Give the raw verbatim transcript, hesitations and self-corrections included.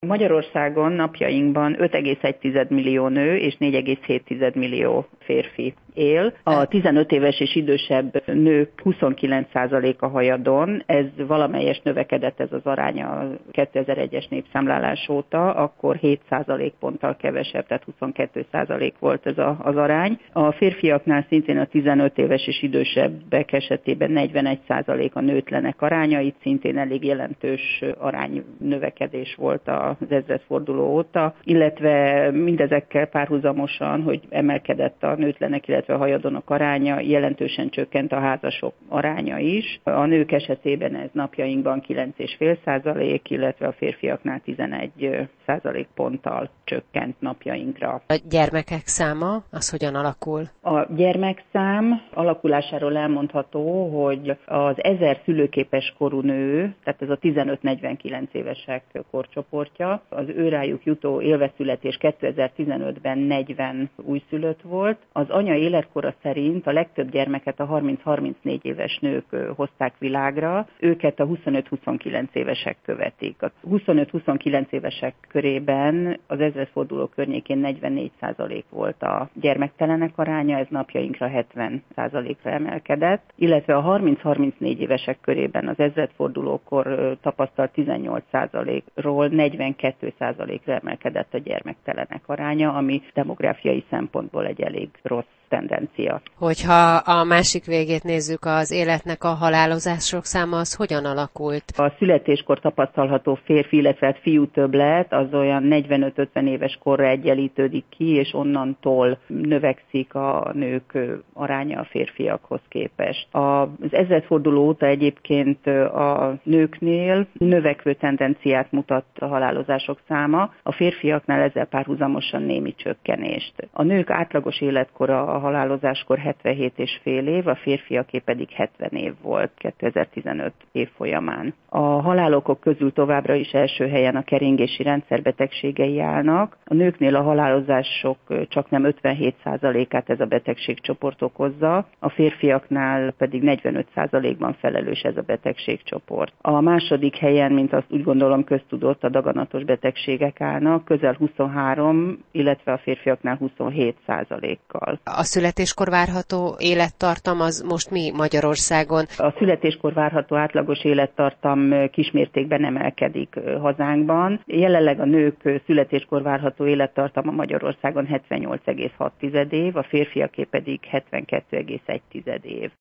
Magyarországon napjainkban öt egész egy millió nő és négy egész hét millió férfi él. A tizenöt éves és idősebb nők huszonkilenc százaléka hajadon, ez valamelyest növekedett ez az arány a kétezer-egyes népszámlálás óta, akkor hét százalékponttal kevesebb, tehát huszonkettő százalék volt ez a, az arány. A férfiaknál szintén a tizenöt éves és idősebbek esetében negyvenegy százalék a nőtlenek aránya, itt szintén elég jelentős arány növekedés volt az ezredforduló óta, illetve mindezekkel párhuzamosan, hogy emelkedett a nőtlenek, illetve a hajadonok aránya, jelentősen csökkent a házasok aránya is. A nők esetében ez napjainkban kilenc egész öt százalék, illetve a férfiaknál tizenegy százalékponttal csökkent napjainkra. A gyermekek száma, az hogyan alakul? A gyermekszám alakulásáról elmondható, hogy az ezer szülőképes korú nő, tehát ez a tizenöt-negyvenkilenc évesek korcsoportja, az őrájuk jutó élveszületés kétezer-tizenötben negyven újszülött volt. Az anya életkora szerint a legtöbb gyermeket a harminc-harmincnégy éves nők hozták világra, őket a huszonöt-huszonkilenc évesek követik. A huszonöt-huszonkilenc évesek körében az ezredforduló környékén negyvennégy százalék volt a gyermektelenek aránya, ez napjainkra hetven százalékra emelkedett, illetve a harminc-harmincnégy évesek körében az ezredfordulókor tapasztalt tizennyolc százalékról negyvenkét százalékra emelkedett a gyermektelenek aránya, ami demográfiai szempontból egy elég rossz tendencia. Hogyha a másik végét nézzük, az életnek a halálozások száma, az hogyan alakult? A születéskor tapasztalható férfi, illetve fiú többlet az olyan negyvenöt-ötven éves korra egyenlítődik ki, és onnantól növekszik a nők aránya a férfiakhoz képest. Az ezredforduló óta egyébként a nőknél növekvő tendenciát mutat a halálozások száma, a férfiaknál ezzel párhuzamosan némi csökkenést. A nők átlagos életkora a halálozáskor hetvenhét és fél év, a férfiaké pedig hetven év volt kétezer-tizenöt év folyamán. A halálokok közül továbbra is első helyen a keringési rendszerbetegségei állnak. A nőknél a halálozások csaknem ötvenhét százalékát ez a betegségcsoport okozza, a férfiaknál pedig negyvenöt százalékban felelős ez a betegségcsoport. A második helyen, mint azt úgy gondolom köztudott, a daganatos betegségek állnak, közel huszonhárom, illetve a férfiaknál huszonhét százalékkal. A születéskor várható élettartam az most mi Magyarországon? A születéskor várható átlagos élettartam kismértékben emelkedik hazánkban. Jelenleg a nők születéskor várható élettartama Magyarországon hetvennyolc egész hat év, a férfiaké pedig hetvenkettő egész egy év.